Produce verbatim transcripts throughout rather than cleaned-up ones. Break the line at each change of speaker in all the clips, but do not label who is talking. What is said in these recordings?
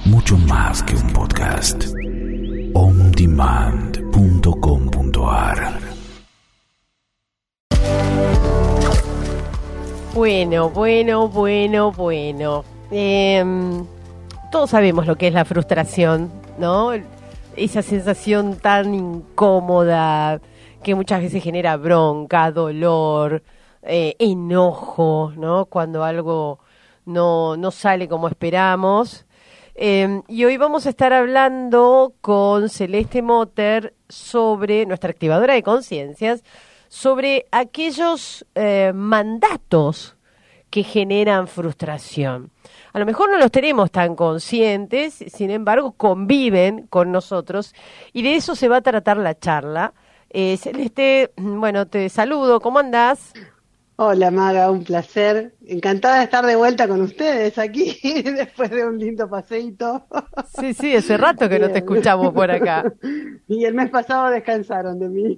mucho más que un podcast. on demand punto com punto a r.
Bueno, bueno, bueno, bueno. Eh, todos sabemos lo que es la frustración, ¿no? Esa sensación tan incómoda que muchas veces genera bronca, dolor, eh, enojo, ¿no? Cuando algo no, no sale como esperamos. Eh, y hoy vamos a estar hablando con Celeste Motter sobre, nuestra activadora de conciencias, sobre aquellos eh, mandatos que generan frustración. A lo mejor no los tenemos tan conscientes, sin embargo conviven con nosotros y de eso se va a tratar la charla. Eh, Celeste, bueno, te saludo, ¿cómo andás?
Hola Maga, un placer. Encantada de estar de vuelta con ustedes aquí después de un lindo paseíto.
Sí, sí, hace rato que no te
Bien.
escuchamos por acá.
Y el mes pasado descansaron de mí.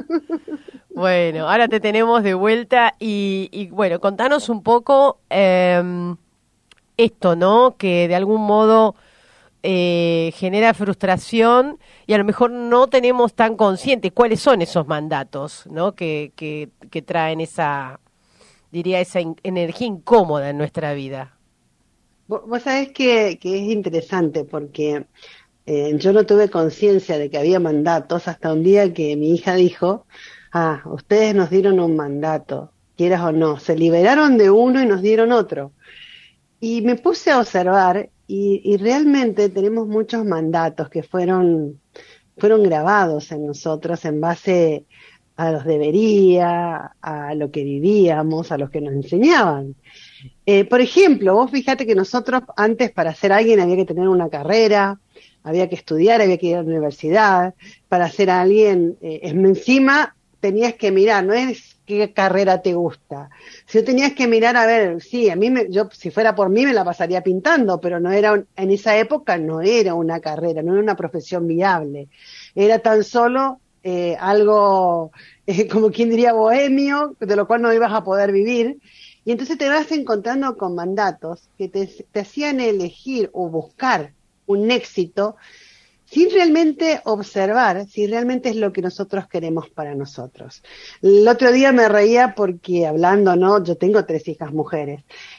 Bueno, ahora te tenemos de vuelta y, y bueno, contanos un poco eh, esto, ¿no? Que de algún modo eh, genera frustración y a lo mejor no tenemos tan conscientes cuáles son esos mandatos, ¿no? Que, que, que traen esa, diría, esa in- energía incómoda en nuestra vida.
Vos vos sabés que, que es interesante porque eh, yo no tuve conciencia de que había mandatos hasta un día que mi hija dijo, ah, ustedes nos dieron un mandato, quieras o no, se liberaron de uno y nos dieron otro. Y me puse a observar y, y realmente tenemos muchos mandatos que fueron, fueron grabados en nosotros en base a los debería, a lo que vivíamos, a los que nos enseñaban. Eh, por ejemplo, vos fíjate que nosotros antes para ser alguien había que tener una carrera, había que estudiar, había que ir a la universidad. Para ser alguien, eh, encima tenías que mirar, no es qué carrera te gusta. Si no tenías que mirar, a ver, sí, a mí, me, yo si fuera por mí me la pasaría pintando, pero no era, un- en esa época no era una carrera, no era una profesión viable. Era tan solo eh, algo, eh, como quien diría, bohemio, de lo cual no ibas a poder vivir. Y entonces te vas encontrando con mandatos que te, te hacían elegir o buscar un éxito sin realmente observar si realmente es lo que nosotros queremos para nosotros. El otro día me reía porque hablando, ¿no? Yo tengo tres hijas mujeres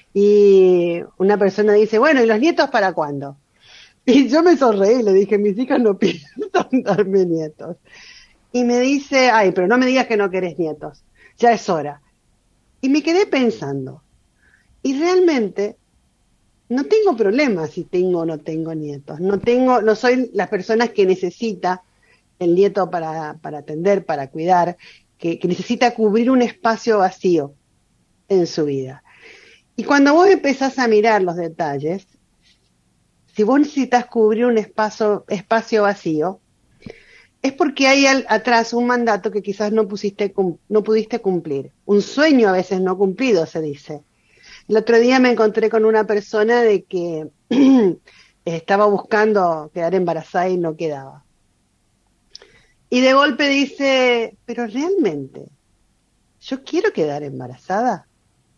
y una persona dice, bueno, ¿y los nietos para cuándo? Y yo me sonreí y le dije, mis hijas no piensan darme nietos. Y me dice, ay, pero no me digas que no querés nietos, ya es hora. Y me quedé pensando, y realmente no tengo problema si tengo o no tengo nietos. No tengo, no soy las personas que necesita el nieto para, para atender, para cuidar, que, que necesita cubrir un espacio vacío en su vida. Y cuando vos empezás a mirar los detalles, si vos necesitas cubrir un espacio, espacio vacío, es porque hay al, atrás un mandato que quizás no, pusiste, no pudiste cumplir. Un sueño a veces no cumplido, se dice. El otro día me encontré con una persona de que estaba buscando quedar embarazada y no quedaba. Y de golpe dice, pero realmente, ¿yo quiero quedar embarazada?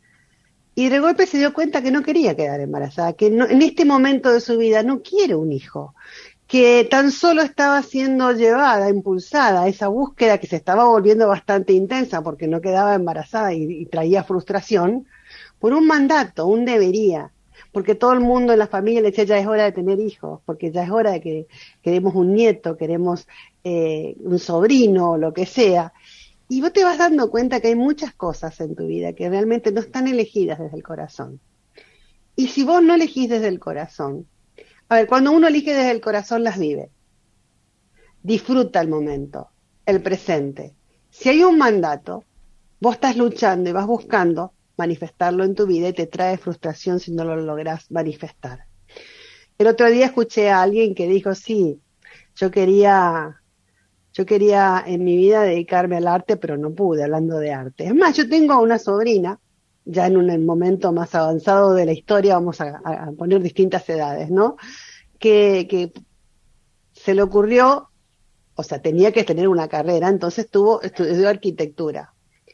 Y de golpe se dio cuenta que no quería quedar embarazada, que no, en este momento de su vida no quiere un hijo, que tan solo estaba siendo llevada, impulsada a esa búsqueda que se estaba volviendo bastante intensa porque no quedaba embarazada y, y traía frustración, por un mandato, un debería, porque todo el mundo en la familia le decía ya es hora de tener hijos, porque ya es hora de que queremos un nieto, queremos eh, un sobrino, lo que sea. Y vos te vas dando cuenta que hay muchas cosas en tu vida que realmente no están elegidas desde el corazón. Y si vos no elegís desde el corazón, a ver, cuando uno elige desde el corazón las vive, disfruta el momento, el presente. Si hay un mandato, vos estás luchando y vas buscando manifestarlo en tu vida y te trae frustración si no lo logras manifestar. El otro día escuché a alguien que dijo, sí, yo quería, yo quería en mi vida dedicarme al arte, pero no pude, hablando de arte. Es más, yo tengo una sobrina, ya en un momento más avanzado de la historia, vamos a, a poner distintas edades, ¿no? Que, que se le ocurrió, o sea, tenía que tener una carrera, entonces tuvo, estudió arquitectura.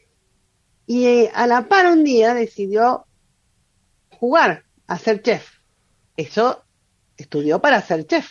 Y eh, a la par un día decidió jugar a ser chef. Eso estudió para ser chef.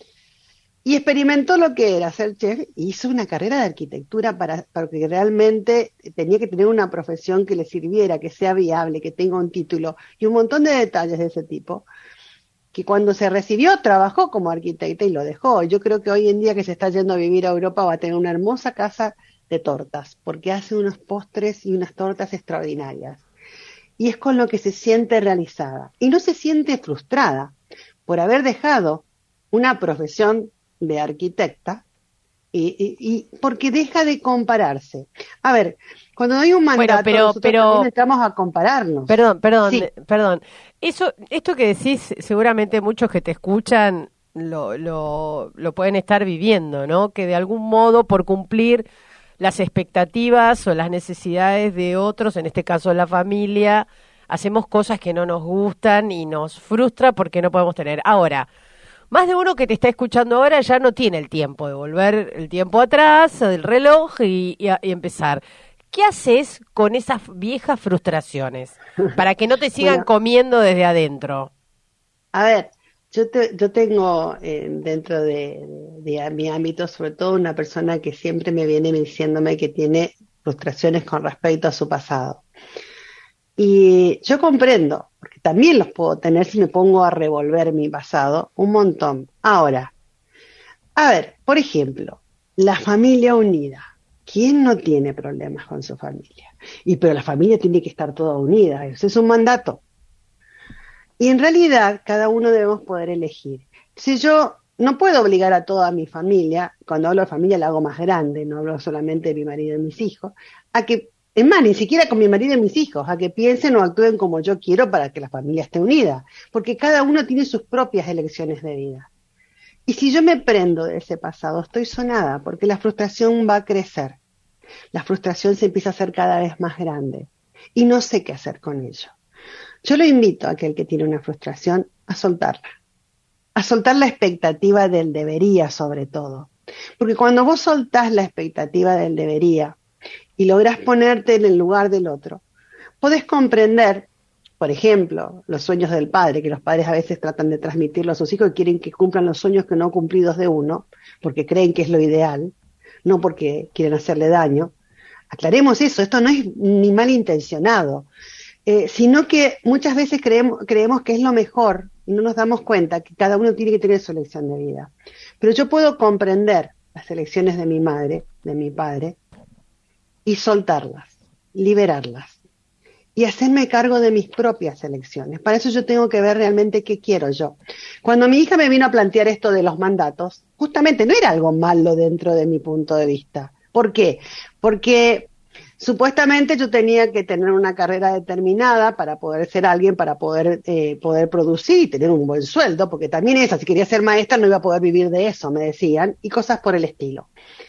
Y experimentó lo que era ser chef, y hizo una carrera de arquitectura para, para que realmente tenía que tener una profesión que le sirviera, que sea viable, que tenga un título, y un montón de detalles de ese tipo, que cuando se recibió trabajó como arquitecta y lo dejó. Yo creo que hoy en día que se está yendo a vivir a Europa va a tener una hermosa casa de tortas, porque hace unos postres y unas tortas extraordinarias. Y es con lo que se siente realizada. Y no se siente frustrada por haber dejado una profesión de arquitecta, y, y, y porque deja de compararse. A ver, cuando hay un mandato,
Bueno, pero,
nosotros
pero,
también estamos a compararnos.
perdón, perdón,
Sí.
perdón. Eso, esto que decís, seguramente muchos que te escuchan lo, lo, lo pueden estar viviendo, ¿no? Que de algún modo, por cumplir las expectativas o las necesidades de otros, en este caso la familia, hacemos cosas que no nos gustan y nos frustra porque no podemos tener. Ahora, más de uno que te está escuchando ahora ya no tiene el tiempo de volver el tiempo atrás, del reloj y, y, a- y empezar. ¿Qué haces con esas viejas frustraciones para que no te sigan
Bueno,
comiendo desde adentro?
a ver, yo, te- yo tengo eh, dentro de, de- de mi ámbito, sobre todo una persona que siempre me viene diciéndome que tiene frustraciones con respecto a su pasado. Y yo comprendo, porque también los puedo tener si me pongo a revolver mi pasado, un montón. Ahora, a ver, por ejemplo, la familia unida. ¿Quién no tiene problemas con su familia? Y pero la familia tiene que estar toda unida, eso es un mandato. Y en realidad cada uno debemos poder elegir. Si yo no puedo obligar a toda mi familia, cuando hablo de familia la hago más grande, no hablo solamente de mi marido y mis hijos, a que, es más, ni siquiera con mi marido y mis hijos, a que piensen o actúen como yo quiero para que la familia esté unida, porque cada uno tiene sus propias elecciones de vida. Y si yo me prendo de ese pasado, estoy sonada, porque la frustración va a crecer, la frustración se empieza a hacer cada vez más grande, y no sé qué hacer con ello. Yo lo invito a aquel que tiene una frustración a soltarla, a soltar la expectativa del debería sobre todo. Porque cuando vos soltás la expectativa del debería y lográs ponerte en el lugar del otro, podés comprender, por ejemplo, los sueños del padre, que los padres a veces tratan de transmitirlo a sus hijos y quieren que cumplan los sueños que no cumplidos de uno, porque creen que es lo ideal, no porque quieren hacerle daño. Aclaremos eso, esto no es ni malintencionado. Eh, sino que muchas veces creemos, creemos que es lo mejor y no nos damos cuenta que cada uno tiene que tener su elección de vida. Pero yo puedo comprender las elecciones de mi madre, de mi padre, y soltarlas, liberarlas y hacerme cargo de mis propias elecciones. Para eso yo tengo que ver realmente qué quiero yo. Cuando mi hija me vino a plantear esto de los mandatos, justamente no era algo malo dentro de mi punto de vista. ¿Por qué? Porque supuestamente yo tenía que tener una carrera determinada para poder ser alguien, para poder eh, poder producir y tener un buen sueldo, porque también esa, si quería ser maestra no iba a poder vivir de eso, me decían, y cosas por el estilo.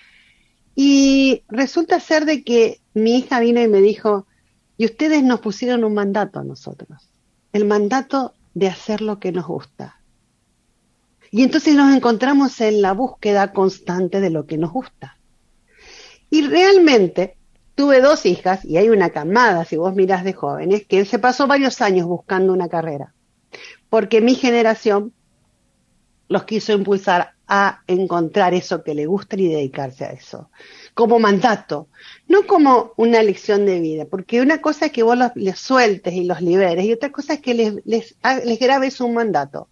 Y resulta ser de que mi hija vino y me dijo, y ustedes nos pusieron un mandato a nosotros, el mandato de hacer lo que nos gusta. Y entonces nos encontramos en la búsqueda constante de lo que nos gusta. Y realmente tuve dos hijas, y hay una camada, si vos mirás de jóvenes, que se pasó varios años buscando una carrera, porque mi generación los quiso impulsar a encontrar eso que les gusta y dedicarse a eso, como mandato, no como una elección de vida, porque una cosa es que vos los, les sueltes y los liberes, y otra cosa es que les, les, les grabes un mandato.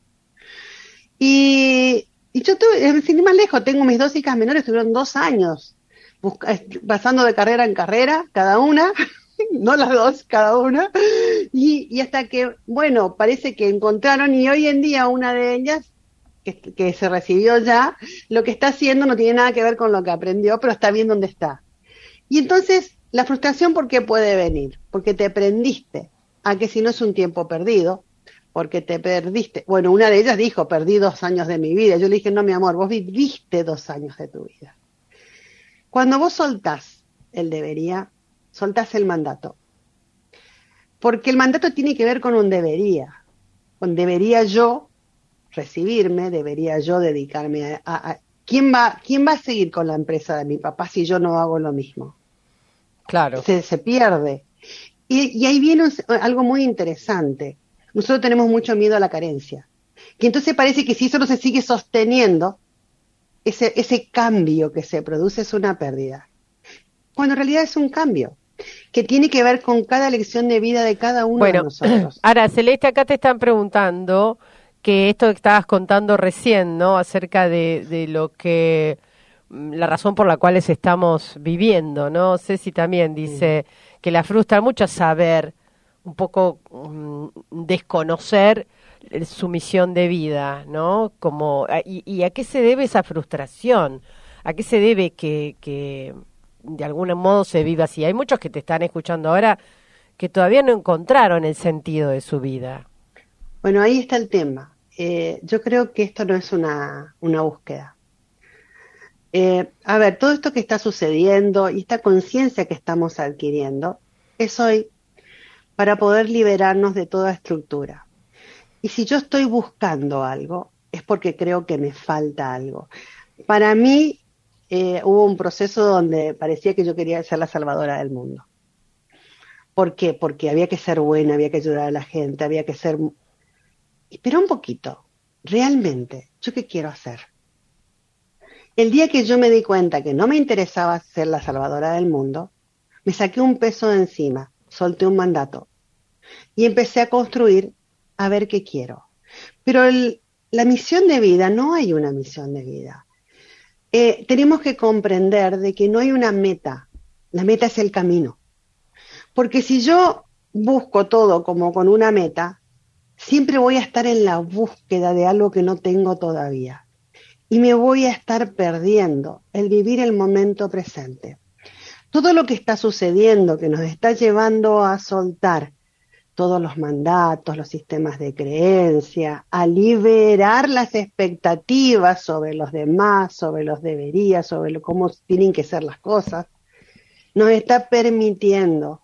Y, y yo tuve, sin ir más lejos, tengo mis dos hijas menores, tuvieron dos años busca, pasando de carrera en carrera, cada una, no las dos, cada una, y, y hasta que, bueno, parece que encontraron, y hoy en día una de ellas, que, que se recibió ya, lo que está haciendo no tiene nada que ver con lo que aprendió, pero está bien donde está. Y entonces, la frustración, ¿por qué puede venir? Porque te prendiste a que si no es un tiempo perdido, porque te perdiste. Bueno, una de ellas dijo, perdí dos años de mi vida. Yo le dije, no, mi amor, vos viviste dos años de tu vida. Cuando vos soltás el debería, soltás el mandato. Porque el mandato tiene que ver con un debería. Con debería yo recibirme, debería yo dedicarme a... a, a ¿quién va, ¿Quién va a seguir con la empresa de mi papá si yo no hago lo mismo?
Claro.
Se, se pierde. Y, y ahí viene un, algo muy interesante. Nosotros tenemos mucho miedo a la carencia. Que entonces parece que si eso no se sigue sosteniendo, ese, ese cambio que se produce es una pérdida. Cuando en realidad es un cambio que tiene que ver con cada elección de vida de cada uno
Bueno,
de nosotros.
ahora, Celeste, acá te están preguntando que esto que estabas contando recién, ¿no? Acerca de, de lo que, la razón por la cual estamos viviendo, ¿no? Ceci también dice mm. que la frustra mucho saber, un poco um, desconocer su misión de vida, ¿no? Como, y, y a qué se debe esa frustración, a qué se debe que, que de algún modo se viva así. Hay muchos que te están escuchando ahora que todavía no encontraron el sentido de su vida.
Bueno, ahí está el tema. Eh, yo creo que esto no es una, una búsqueda. Eh, a ver, todo esto que está sucediendo y esta conciencia que estamos adquiriendo es hoy para poder liberarnos de toda estructura. Y si yo estoy buscando algo, es porque creo que me falta algo. Para mí, eh, hubo un proceso donde parecía que yo quería ser la salvadora del mundo. ¿Por qué? Porque había que ser buena, había que ayudar a la gente, había que ser... Pero un poquito, realmente, ¿yo qué quiero hacer? El día que yo me di cuenta que no me interesaba ser la salvadora del mundo, me saqué un peso de encima, solté un mandato y empecé a construir a ver qué quiero. Pero el, la misión de vida, no hay una misión de vida. Eh, tenemos que comprender de que no hay una meta, la meta es el camino. Porque si yo busco todo como con una meta, siempre voy a estar en la búsqueda de algo que no tengo todavía. Y me voy a estar perdiendo el vivir el momento presente. Todo lo que está sucediendo, que nos está llevando a soltar todos los mandatos, los sistemas de creencia, a liberar las expectativas sobre los demás, sobre los deberías, sobre lo, cómo tienen que ser las cosas, nos está permitiendo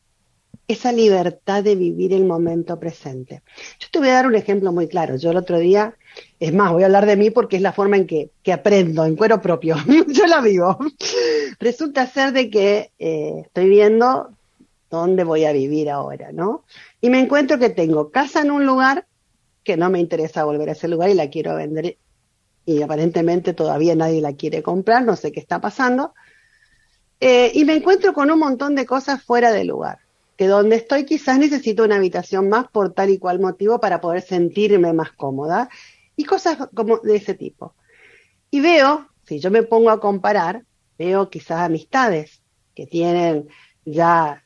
esa libertad de vivir el momento presente. Yo te voy a dar un ejemplo muy claro. Yo el otro día, es más, voy a hablar de mí porque es la forma en que, que aprendo, en cuero propio. Yo la vivo. Resulta ser de que eh, estoy viendo dónde voy a vivir ahora, ¿no? Y me encuentro que tengo casa en un lugar que no me interesa volver a ese lugar y la quiero vender y aparentemente todavía nadie la quiere comprar, no sé qué está pasando. Eh, y me encuentro con un montón de cosas fuera de lugar. Que donde estoy quizás necesito una habitación más por tal y cual motivo para poder sentirme más cómoda y cosas como de ese tipo. Y veo, si yo me pongo a comparar, veo quizás amistades que tienen ya,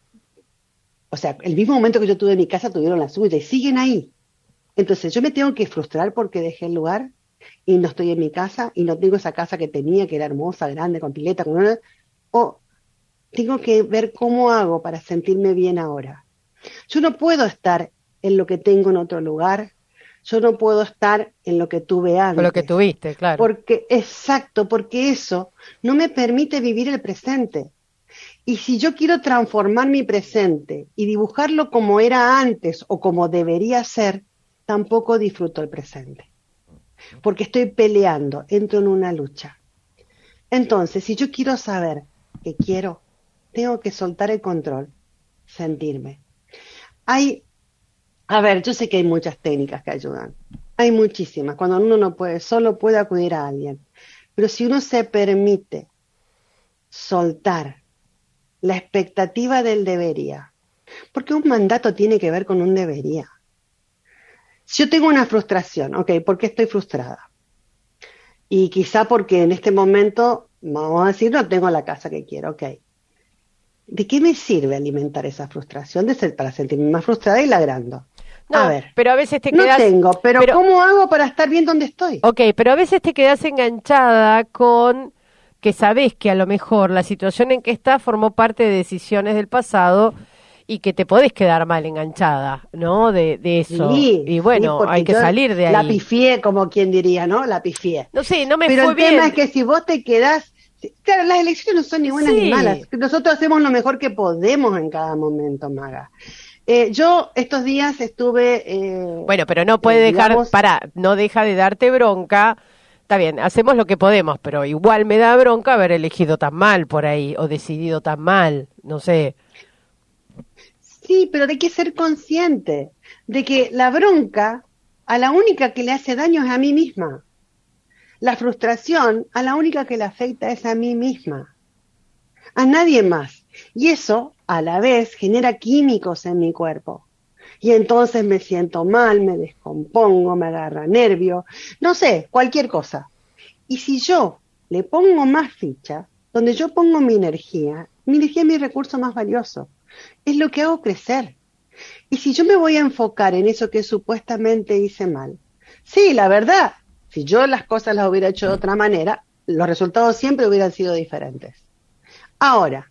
o sea, el mismo momento que yo tuve en mi casa tuvieron la suya y siguen ahí. Entonces yo me tengo que frustrar porque dejé el lugar y no estoy en mi casa y no tengo esa casa que tenía, que era hermosa, grande, con pileta, con una... o tengo que ver cómo hago para sentirme bien ahora. Yo no puedo estar en lo que tengo en otro lugar, yo no puedo estar en lo que tuve antes.
Con lo que tuviste, claro.
Porque, exacto, porque eso no me permite vivir el presente. Y si yo quiero transformar mi presente y dibujarlo como era antes o como debería ser, tampoco disfruto el presente. Porque estoy peleando, entro en una lucha. Entonces, si yo quiero saber qué quiero, tengo que soltar el control, sentirme. Hay, a ver, yo sé que hay muchas técnicas que ayudan. Hay muchísimas. Cuando uno no puede, solo puede acudir a alguien. Pero si uno se permite soltar la expectativa del debería, porque un mandato tiene que ver con un debería. Si yo tengo una frustración, ok, ¿por qué estoy frustrada? Y quizá porque en este momento, vamos a decir, no tengo la casa que quiero, ok. ¿De qué me sirve alimentar esa frustración? De ser, para sentirme más frustrada y la agrando.
No,
a ver,
pero a veces te
no
quedas...
tengo, pero,
pero
¿cómo hago para estar bien donde estoy?
Ok, pero a veces te quedas enganchada con que sabes que a lo mejor la situación en que estás formó parte de decisiones del pasado y que te podés quedar mal enganchada, ¿no? De, de eso.
Sí,
y bueno,
sí,
hay que salir de ahí.
La pifié, como quien diría, ¿no? La pifié.
No sé, no me
pero
fue bien.
Pero el tema es que si vos te quedás... Claro, las elecciones no son ni buenas
sí.
ni malas. Nosotros hacemos lo mejor que podemos en cada momento, Maga. Eh, yo estos días estuve... Eh,
bueno, pero no puede
eh,
dejar...
digamos,
Pará, no deja de darte bronca. Está bien, hacemos lo que podemos, pero igual me da bronca haber elegido tan mal por ahí o decidido tan mal, no sé.
Sí, pero hay que ser consciente de que la bronca a la única que le hace daño es a mí misma. La frustración, a la única que le afecta es a mí misma, a nadie más. Y eso, a la vez, genera químicos en mi cuerpo. Y entonces me siento mal, me descompongo, me agarra nervio, no sé, cualquier cosa. Y si yo le pongo más ficha, donde yo pongo mi energía, mi energía es mi recurso más valioso, es lo que hago crecer. Y si yo me voy a enfocar en eso que supuestamente hice mal, sí, la verdad, si yo las cosas las hubiera hecho de otra manera, los resultados siempre hubieran sido diferentes. Ahora,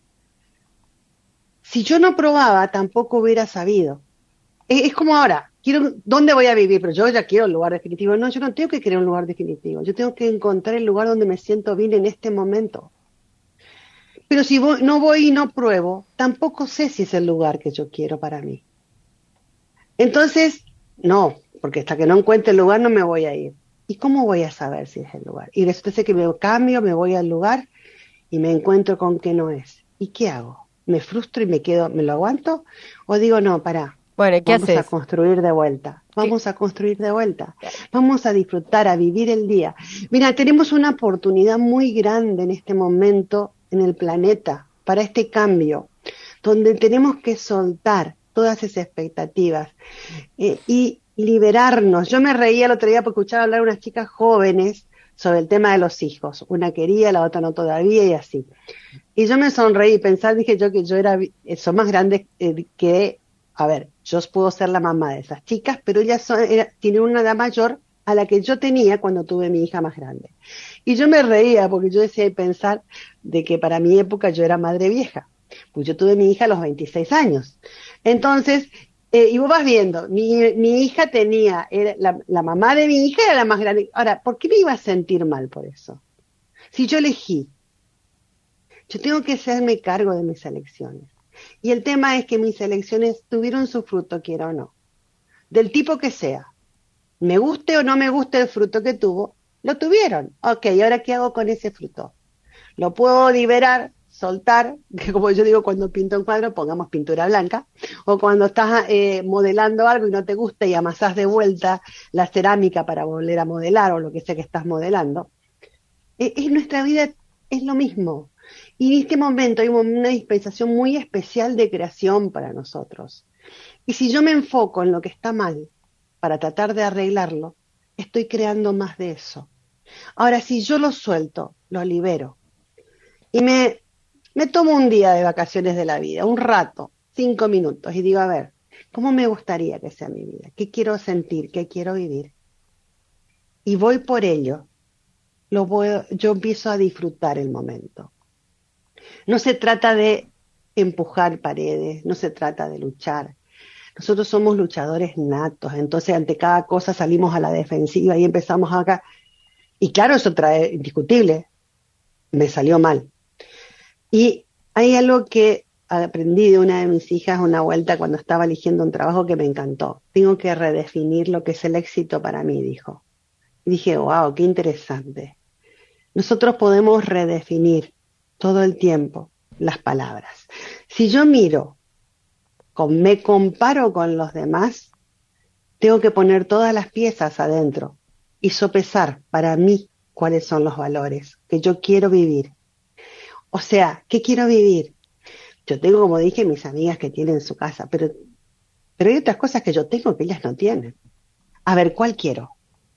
si yo no probaba, tampoco hubiera sabido. Es, es como ahora, quiero, ¿dónde voy a vivir? Pero yo ya quiero un lugar definitivo. No, yo no tengo que querer un lugar definitivo. Yo tengo que encontrar el lugar donde me siento bien en este momento. Pero si voy, no voy y no pruebo, tampoco sé si es el lugar que yo quiero para mí. Entonces, no, porque hasta que no encuentre el lugar no me voy a ir. ¿Y cómo voy a saber si es el lugar? Y resulta ser que me cambio, me voy al lugar y me encuentro con que no es. ¿Y qué hago? ¿Me frustro y me quedo, me lo aguanto? ¿O digo, no, pará,
Bueno, ¿qué
vamos
haces?
a construir de vuelta? Vamos a construir de vuelta. Vamos a disfrutar, a vivir el día. Mira, tenemos una oportunidad muy grande en este momento en el planeta para este cambio, donde tenemos que soltar todas esas expectativas eh, y liberarnos. Yo me reía el otro día porque escuchaba hablar a unas chicas jóvenes sobre el tema de los hijos. Una quería, la otra no todavía y así. Y yo me sonreí y pensar, dije yo que yo era, son más grandes eh, que, a ver, yo puedo ser la mamá de esas chicas, pero ellas son, era, tienen una edad mayor a la que yo tenía cuando tuve mi hija más grande. Y yo me reía porque yo decía y pensar de que para mi época yo era madre vieja, pues yo tuve mi hija a los veintiséis años. Entonces, eh, y vos vas viendo, mi, mi hija tenía, era la, la mamá de mi hija era la más grande. Ahora, ¿por qué me iba a sentir mal por eso? Si yo elegí, yo tengo que hacerme cargo de mis elecciones. Y el tema es que mis elecciones tuvieron su fruto, quiera o no, del tipo que sea. Me guste o no me guste el fruto que tuvo, lo tuvieron. Ok, ¿y ahora qué hago con ese fruto? Lo puedo liberar, soltar, que como yo digo cuando pinto un cuadro, pongamos pintura blanca, o cuando estás eh, modelando algo y no te gusta y amasás de vuelta la cerámica para volver a modelar o lo que sea que estás modelando. Eh, en nuestra vida es lo mismo. Y en este momento hay una dispensación muy especial de creación para nosotros. Y si yo me enfoco en lo que está mal para tratar de arreglarlo, estoy creando más de eso. Ahora, si yo lo suelto, lo libero, y me, me tomo un día de vacaciones de la vida, un rato, cinco minutos, y digo, a ver, ¿cómo me gustaría que sea mi vida? ¿Qué quiero sentir? ¿Qué quiero vivir? Y voy por ello. Lo voy, yo empiezo a disfrutar el momento. No se trata de empujar paredes, no se trata de luchar. Nosotros somos luchadores natos, entonces ante cada cosa salimos a la defensiva y empezamos acá. Y claro, eso trae indiscutible, me salió mal. Y hay algo que aprendí de una de mis hijas una vuelta cuando estaba eligiendo un trabajo que me encantó. Tengo que redefinir lo que es el éxito para mí, dijo. Y dije, wow, qué interesante. Nosotros podemos redefinir todo el tiempo las palabras. Si yo miro, con, me comparo con los demás, tengo que poner todas las piezas adentro y sopesar para mí cuáles son los valores que yo quiero vivir. O sea, ¿qué quiero vivir? Yo tengo, como dije, mis amigas que tienen su casa, pero, pero hay otras cosas que yo tengo que ellas no tienen. A ver, ¿cuál quiero?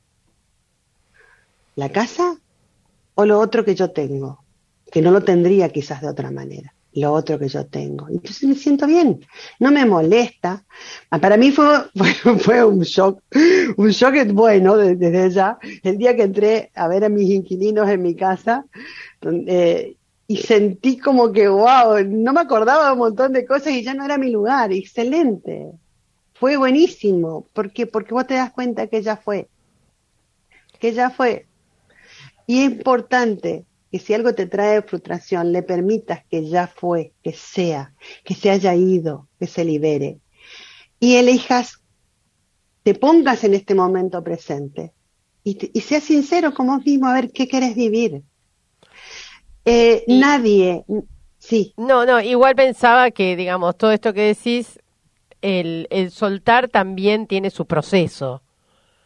¿La casa o lo otro que yo tengo? Que no lo tendría quizás de otra manera. Lo otro que yo tengo. Entonces me siento bien. No me molesta. Para mí fue, fue, fue un shock. Un shock bueno desde ya. El día que entré a ver a mis inquilinos en mi casa, eh, y sentí como que, wow, no me acordaba de un montón de cosas y ya no era mi lugar. Excelente. Fue buenísimo. ¿Por qué? Porque vos te das cuenta que ya fue. Que ya fue. Y es importante que si algo te trae frustración, le permitas que ya fue, que sea, que se haya ido, que se libere. Y elijas, te pongas en este momento presente y, te, y seas sincero con vos mismo a ver qué querés vivir. Eh,
y,
nadie, sí.
No, no, igual pensaba que, digamos, todo esto que decís, el, el soltar también tiene su proceso.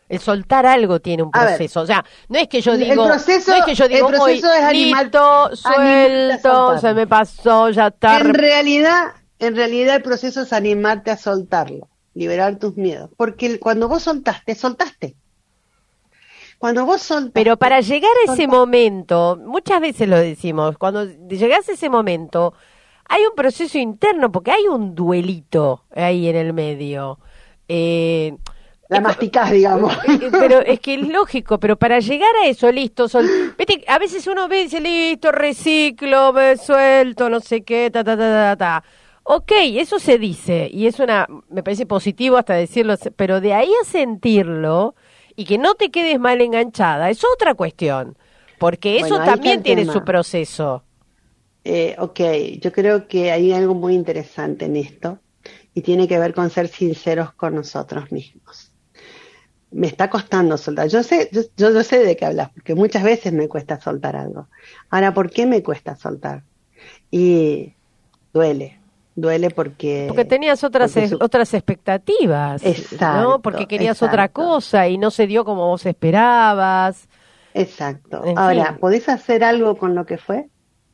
El soltar algo tiene un proceso. O sea, no es que yo digo,
el proceso,
no es que yo digo,
el proceso es animal,
listo, suelto, se me pasó, ya está.
En realidad, en realidad el proceso es animarte a soltarlo, liberar tus miedos. Porque cuando vos soltaste, soltaste. Cuando vos soltaste.
Pero para llegar a ese
soltaste.
momento, muchas veces lo decimos, cuando llegás a ese momento, hay un proceso interno, porque hay un duelito ahí en el medio. Eh,
La masticás, digamos.
Pero es que es lógico, pero para llegar a eso, listo, sol, viste, a veces uno ve y dice, listo, reciclo, me suelto, no sé qué, ta, ta, ta, ta, ta. Ok, eso se dice, y es una, me parece positivo hasta decirlo, pero de ahí a sentirlo, y que no te quedes mal enganchada, es otra cuestión, porque eso
Bueno, ahí
también
está el
tiene
tema.
su proceso.
Eh, ok, yo creo que hay algo muy interesante en esto, y tiene que ver con ser sinceros con nosotros mismos. Me está costando soltar. Yo sé, yo, yo, yo sé de qué hablas, porque muchas veces me cuesta soltar algo. Ahora, ¿por qué me cuesta soltar? Y duele, duele porque...
Porque tenías otras
porque
es-
su-
otras expectativas,
Exacto,
¿no? Porque querías otra
exacto.
cosa y no se dio como vos esperabas.
Exacto.
En
Ahora,
fin.
¿podés hacer algo con lo que fue?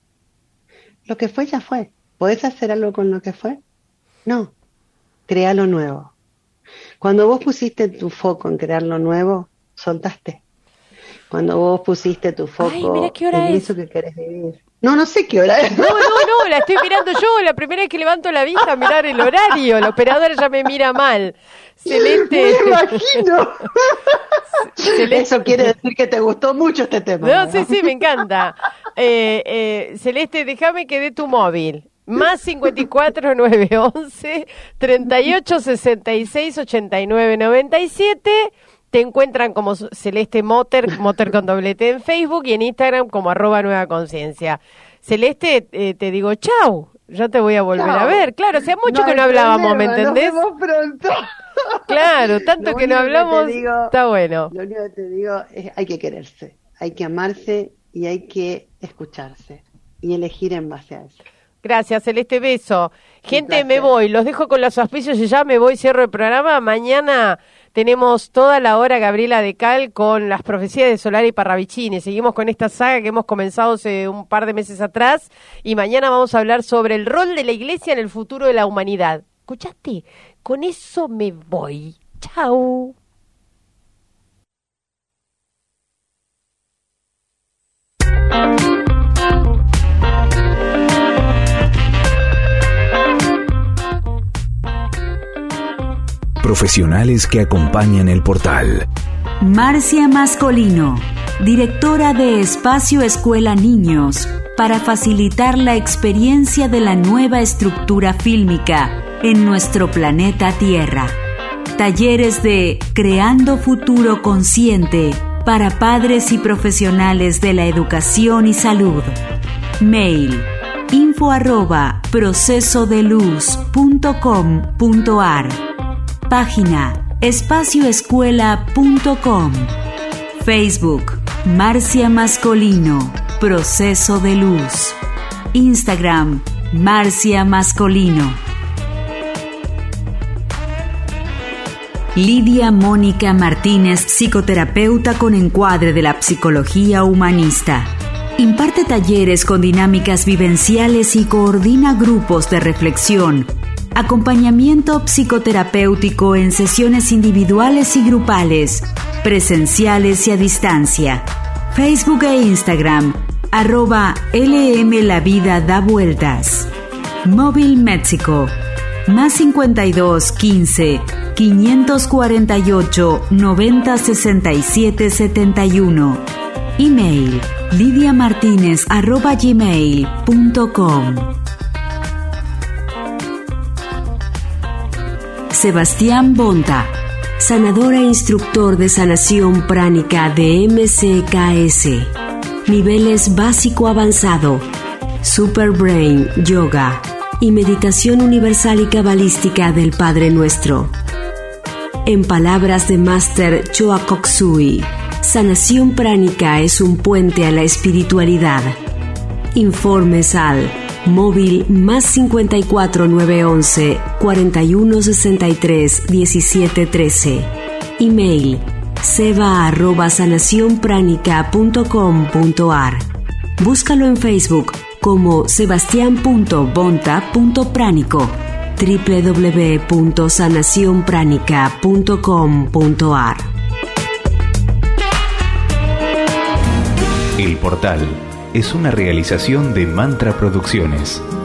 Lo que fue ya fue. ¿Podés hacer algo con lo que fue? No. Crea lo nuevo. Cuando vos pusiste tu foco en crear lo nuevo, soltaste. Cuando vos pusiste tu foco
Ay, mira qué hora
en
es.
eso que querés vivir. No, no sé qué hora es.
No, no, no, la estoy mirando yo, la primera vez que levanto la vista a mirar el horario, la operadora ya me mira mal. Celeste.
Me imagino.
Celeste.
Eso quiere decir que te gustó mucho este tema.
No,
¿verdad?
sí, sí, me encanta. Eh, eh, Celeste, déjame que dé tu móvil. Más cincuenta y cuatro, nueve once, treinta y ocho, sesenta y seis, ochenta y nueve, noventa y siete. Te encuentran como Celeste Motter, Motter con doble T en Facebook y en Instagram como arroba Nueva Conciencia. Celeste, eh, te digo chau, ya te voy a volver
Chau.
a ver. Claro, hacía mucho
No
que
hay
no hablábamos,
problema,
¿me entendés?
Nos vemos pronto.
Claro, tanto
Lo
que no
único que te
hablamos,
digo-
está bueno.
Lo único que te digo es hay que quererse, hay que amarse y hay que escucharse y elegir en base a eso.
Gracias, Celeste, beso. Gente,
placer.
me voy, los dejo con los auspicios y ya me voy, cierro el programa. Mañana tenemos toda la hora Gabriela de Cal con las profecías de Solari y Parravicini. Seguimos con esta saga que hemos comenzado hace un par de meses atrás y mañana vamos a hablar sobre el rol de la Iglesia en el futuro de la humanidad. ¿Escuchaste? Con eso me voy. Chau.
Profesionales que acompañan el portal.
Marcia Mascolino, directora de Espacio Escuela Niños, para facilitar la experiencia de la nueva estructura fílmica en nuestro planeta Tierra. Talleres de Creando Futuro Consciente para padres y profesionales de la educación y salud. Mail info arroba procesodeluz punto com punto ar. Página espacio escuela punto com. Facebook Marcia Mascolino, Proceso de Luz. Instagram Marcia Mascolino. Lidia Mónica Martínez, psicoterapeuta con encuadre de la psicología humanista. Imparte talleres con dinámicas vivenciales y coordina grupos de reflexión. Acompañamiento psicoterapéutico en sesiones individuales y grupales, presenciales y a distancia. Facebook e Instagram, arroba L M La Vida Da Vueltas. Móvil México, más cincuenta y dos, quince, quinientos cuarenta y ocho, noventa, sesenta y siete, setenta y uno. Email, lidiamartinez arroba gmail punto com. Sebastián Bonta, sanador e instructor de sanación pránica de M C K S. Niveles básico avanzado, Super Brain, Yoga y Meditación Universal y Cabalística del Padre Nuestro. En palabras de Máster Choa Koksui, sanación pránica es un puente a la espiritualidad. Informes al móvil más cincuenta y cuatro, nueve once, cuarenta y uno, sesenta y tres, diecisiete, trece. Email seba arroba sanación pránica punto com punto ar. Búscalo en Facebook como sebastián punto bonta punto pránico, doble u doble u doble u punto sanación pránica punto com punto ar.
El Portal es una realización de Mantra Producciones.